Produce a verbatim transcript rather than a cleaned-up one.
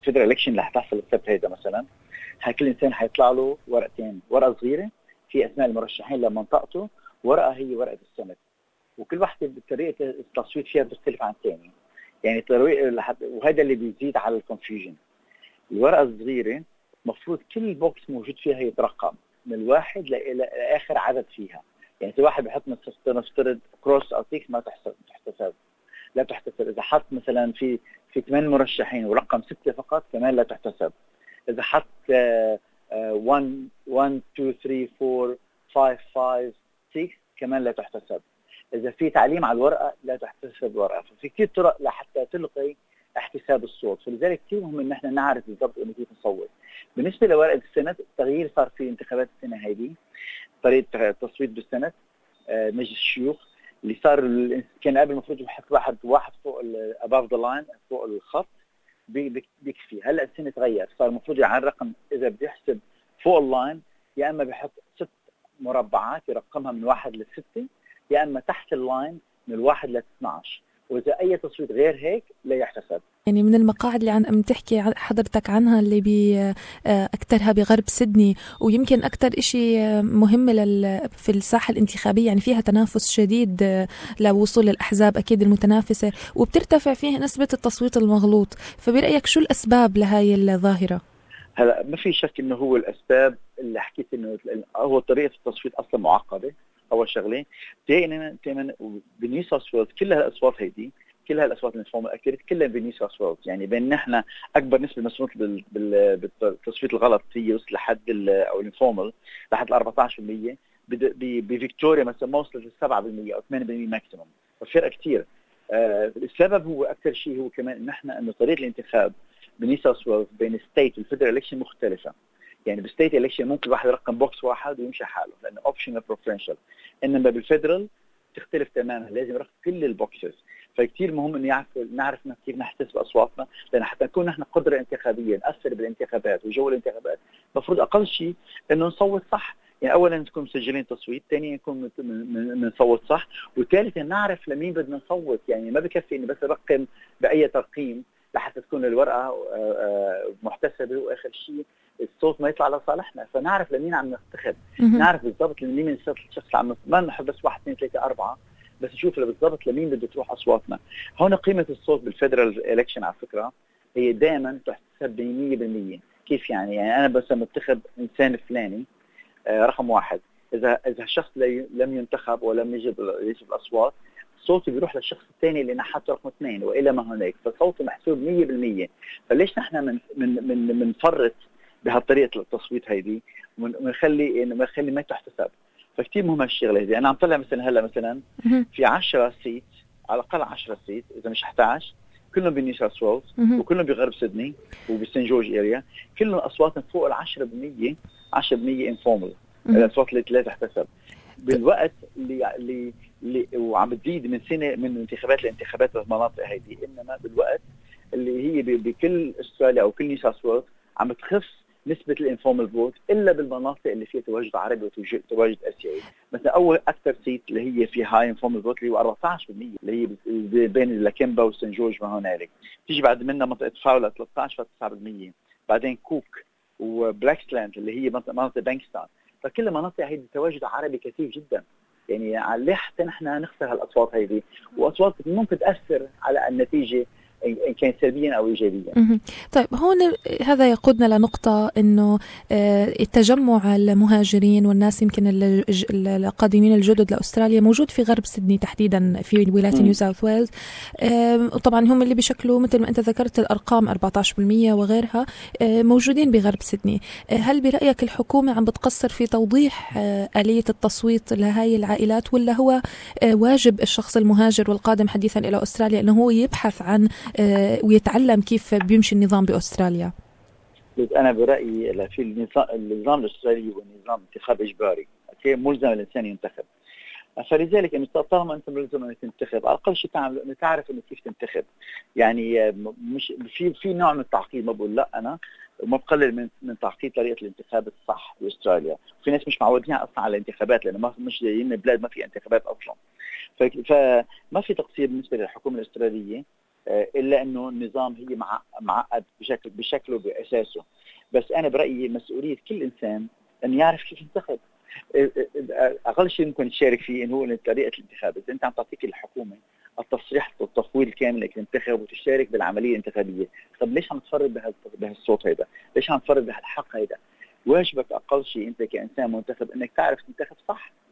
فيدرال الكشن اللي حتحصل السبت هيدا مثلا، كل انسان حيطلع له ورقتين، ورقه صغيره في اسماء المرشحين لمنطقته، ورقه هي ورقه السنت، وكل واحده بطريقه التصويت فيها بتختلف عن الثاني. يعني طريقه، وهذا اللي بيزيد على الكونفيوجن. الورقه الصغيره مفروض كل بوكس موجود فيها يترقم من الواحد لاخر عدد فيها. يعني اذا واحد بحط نفترض كروس او تيك ما تحسب تحتسب لا تحتسب. اذا حط مثلا في في ثمان مرشحين ورقم ستة فقط كمان لا تحتسب. اذا حط واحد واحد اثنين ثلاثة أربعة خمسة خمسة ستة كمان لا تحتسب. اذا في تعليم على الورقه لا تحتسب الورقه. ففي كثير طرق لحتى تلقي احتساب الصوت، فلذلك كثير مهم ان احنا نعرف بالضبط انه كيف نصوت. بالنسبه لورقه السنت التغيير صار في انتخابات السنه هذه، طريقه التصويت بالسنت مجلس الشيوخ اللي صار كان قبل المفروض يحط واحد واحد فوق above the line فوق الخط بيكفي. هلا السنه تغير، صار المفروض يعني الرقم اذا بده يحسب فوق اللاين يا اما بيحط ست مربعات يرقمها من واحد لستة، يا اما تحت اللاين من الواحد ل اثنعش، واذا اي تصويت غير هيك لا يحتسب. يعني من المقاعد اللي عم تحكي حضرتك عنها اللي بي أكترها بغرب سيدني، ويمكن أكتر إشي مهم لل في الساحة الانتخابية، يعني فيها تنافس شديد لوصول الأحزاب أكيد المتنافسة، وبترتفع فيها نسبة التصويت المغلوط. فبرأيك شو الأسباب لهاي الظاهرة؟ هلا ما في شك إنه هو الأسباب اللي حكيت إنه هو طريقة التصويت أصلا معقدة. أول شغلة دائما دائما بنيو ساوث ويلز كل هالأصوات هيدي كل هالأصوات الانفورمال أكيد كلها بنيو ساوث ويلز. يعني بين نحن أكبر نسبة مسموح بالتصويت الغلط هي وصل لحد أو الانفورمال لحد أربعة عشر بالمية. بفيكتوريا مثلا ما وصلت لسبعة بالمية أو ثمانية بالمية ماكسيموم، ففرق كتير. آه السبب هو أكثر شيء هو كمان إن نحن إنه طريقة الانتخاب بنيو ساوث ويلز بين الستيت والفيدرال إلكشن مختلفة. يعني بالستيت إلكشن ممكن الواحد يرقم بوكس واحد ويمشي حاله لأنه اوبشنال بريفرنشال، إنما بالفيدرال تختلف تماما، لازم يرقم كل البوكسز. فكتير مهم انه يعرف نعرف كيف نحتسب اصواتنا، لان حتى نكون نحن قدره انتخابيه ناثر بالانتخابات وجو الانتخابات المفروض اقل شيء انه نصوت صح. يعني اولا نكون مسجلين تصويت، ثانيا نكون بنصوت صح، وثالثا نعرف لمين بدنا نصوت. يعني ما بكفي اني بس ارقم باي ترقيم لحتى تكون الورقه محتسبه واخر شيء الصوت ما يطلع لصالحنا. فنعرف لمين عم ننتخب، نعرف بالضبط لمين من الشخص عم، ما نحب بس واحد اثنين ثلاثه اربعه، بس نشوف بالضبط لمين بده تروح اصواتنا. هون قيمه الصوت بالفيدرال الكشن على فكره هي دائما تحتسب مية بالمية. كيف يعني؟ يعني انا بس منتخب انسان فلاني آه رقم واحد، اذا اذا الشخص لم ينتخب ولم يجب يجب الاصوات صوتي بيروح للشخص الثاني اللي نحته رقم اثنين والى ما هناك، فصوته محسوب مية بالمية. فليش نحن من من من بنفرط بهالطريقه التصويت هيدي ونخلي انه ما نخلي ما تحتسب؟ فكتير مهم هالشغله هذه. انا عم طلع مثلا هلا مثلا في عشرة سيت على الاقل عشرة سيت اذا مش احد عشر، كلهم بنيو ساوث ويلز وكلهم بغرب سيدني وبسين جورج اريا، كلهم اصواتهم فوق ال عشرة بالمية عشرة بالمية انفورمال، الاصوات اللي لا تحتسب. بالوقت اللي اللي, اللي وعم بتزيد من سنه من انتخابات لانتخابات بالمناطق هذه، انما بالوقت اللي هي بكل استراليا او كل نيو ساوث ويلز عم تخف نسبة الانفورمال فوت إلا بالمناطق اللي فيها تواجد عربي وتواجد آسيوي. مثلا أول أكثر سيت اللي هي في هاي انفورمال فوت اللي هو أربعة عشر بالمية اللي هي بين لاكيمبا وسان جورج ما هنالك. تيجي بعد منها منطقة فاولا ثلاثة عشر تسعة بالمية، بعدين كوك وبلاكسلاند اللي هي منطقة بانكستان. فكل المناطق هذه تواجد عربي كثير جدا. يعني ليه حتى نحن نخسر هالأصوات هذه؟ وأصوات ممكن تأثر على النتيجة إن كان سلبيا أو إيجابيا. طيب هون هذا يقودنا لنقطة إنه التجمع المهاجرين والناس يمكن القادمين الجدد لأستراليا موجود في غرب سيدني تحديدا في ولاية نيو ساوث ويلز، وطبعا هم اللي بيشكلوا مثل ما أنت ذكرت الأرقام أربعة عشر بالمية وغيرها موجودين بغرب سيدني. هل برأيك الحكومة عم بتقصر في توضيح آلية التصويت لهاي العائلات، ولا هو واجب الشخص المهاجر والقادم حديثا إلى أستراليا أنه هو يبحث عن ويتعلم كيف بيمشي النظام بأستراليا؟ أنا برأيي في النظام, النظام الأسترالي هو نظام انتخاب إجباري، ملزم الإنسان ينتخب. فلذلك إنه طالما أنت ملزم أن تنتخب على الأقل شيء تعرف إنه كيف تنتخب. يعني مش في في نوع من التعقيد، ما بقول لا أنا وما بقلل من من تعقيد طريقة الانتخاب الصح بأستراليا. في ناس مش معودين أصلا على الانتخابات لأنه ما مش جايين من بلاد ما في انتخابات أصلا. فما في تقصير بالنسبة للحكومة الأسترالية الا انه النظام هي معقد بشكل بشكله باساسه. بس انا برايي مسؤوليه كل انسان ان يعرف كيف ينتخب. اقل شيء ممكن تشارك فيه انه هو طريقه الانتخاب. اذا انت عم تعطيك الحكومه التصريح والتفويض الكامل انك تنتخب وتشارك بالعمليه الانتخابيه، طب ليش عم تفرض بهالصوت هيدا؟ ليش عم تفرض بهالحق هيدا؟ واجبك اقل شيء انت كانسان منتخب انك تعرف تنتخب صح،